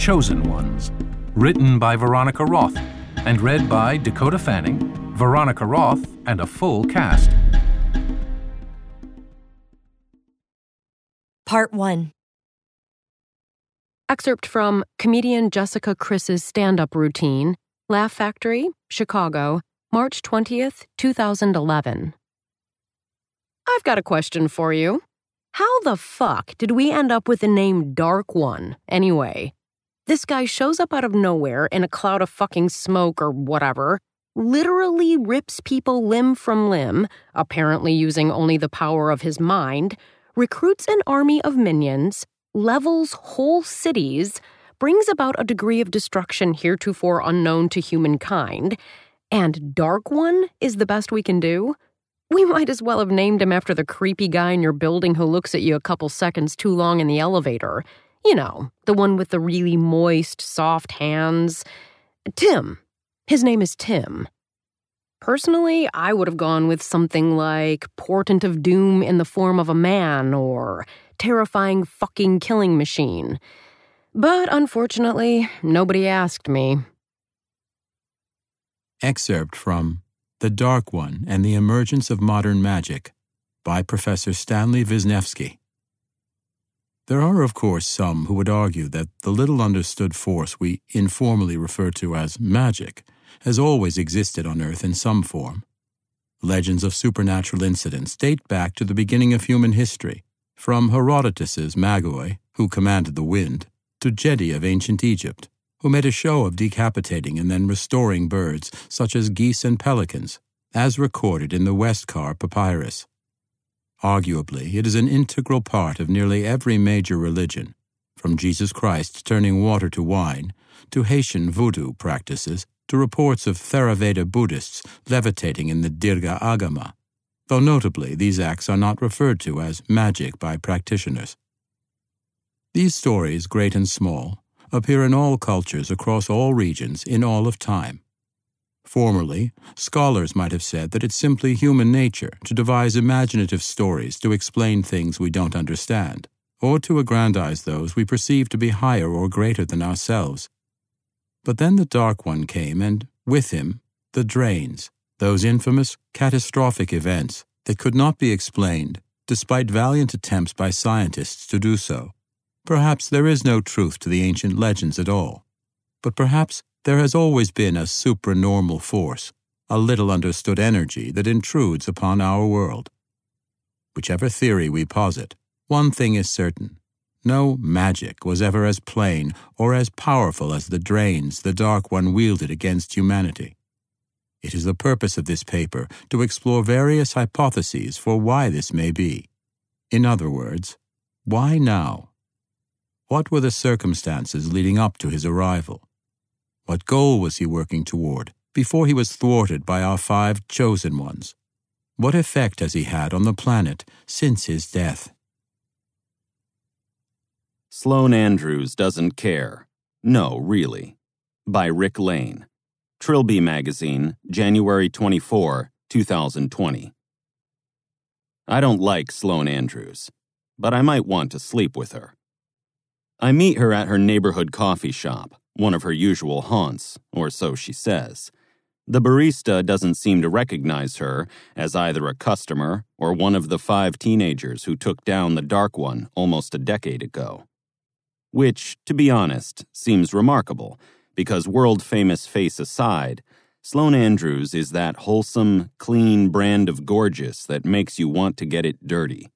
Chosen Ones, written by Veronica Roth and read by Dakota Fanning, Veronica Roth, and a full cast. Part 1. Excerpt from comedian Jessica Chris's stand-up routine, Laugh Factory, Chicago, March 20th, 2011. I've got a question for you. How the fuck did we end up with the name Dark One, anyway? This guy shows up out of nowhere in a cloud of fucking smoke or whatever, literally rips people limb from limb, apparently using only the power of his mind, recruits an army of minions, levels whole cities, brings about a degree of destruction heretofore unknown to humankind, and Dark One is the best we can do? We might as well have named him after the creepy guy in your building who looks at you a couple seconds too long in the elevator. You know, the one with the really moist, soft hands. Tim. His name is Tim. Personally, I would have gone with something like Portent of Doom in the Form of a Man or Terrifying Fucking Killing Machine. But unfortunately, nobody asked me. Excerpt from The Dark One and the Emergence of Modern Magic by Professor Stanley Wisniewski. There are, of course, some who would argue that the little understood force we informally refer to as magic has always existed on Earth in some form. Legends of supernatural incidents date back to the beginning of human history, from Herodotus's Magoi, who commanded the wind, to Gedi of ancient Egypt, who made a show of decapitating and then restoring birds such as geese and pelicans, as recorded in the Westcar Papyrus. Arguably, it is an integral part of nearly every major religion, from Jesus Christ turning water to wine, to Haitian voodoo practices, to reports of Theravada Buddhists levitating in the Dirga Agama, though notably these acts are not referred to as magic by practitioners. These stories, great and small, appear in all cultures across all regions in all of time. Formerly, scholars might have said that it's simply human nature to devise imaginative stories to explain things we don't understand, or to aggrandize those we perceive to be higher or greater than ourselves. But then the Dark One came, and with him, the drains, those infamous, catastrophic events that could not be explained, despite valiant attempts by scientists to do so. Perhaps there is no truth to the ancient legends at all, but perhaps there has always been a supranormal force, a little understood energy that intrudes upon our world. Whichever theory we posit, one thing is certain. No magic was ever as plain or as powerful as the drains the Dark One wielded against humanity. It is the purpose of this paper to explore various hypotheses for why this may be. In other words, why now? What were the circumstances leading up to his arrival? What goal was he working toward before he was thwarted by our 5 chosen ones? What effect has he had on the planet since his death? Sloan Andrews Doesn't Care. No, Really. By Rick Lane. Trilby Magazine, January 24, 2020. I don't like Sloan Andrews, but I might want to sleep with her. I meet her at her neighborhood coffee shop, one of her usual haunts, or so she says. The barista doesn't seem to recognize her as either a customer or one of the 5 teenagers who took down the Dark One almost a decade ago. Which, to be honest, seems remarkable, because world-famous face aside, Sloan Andrews is that wholesome, clean brand of gorgeous that makes you want to get it dirty.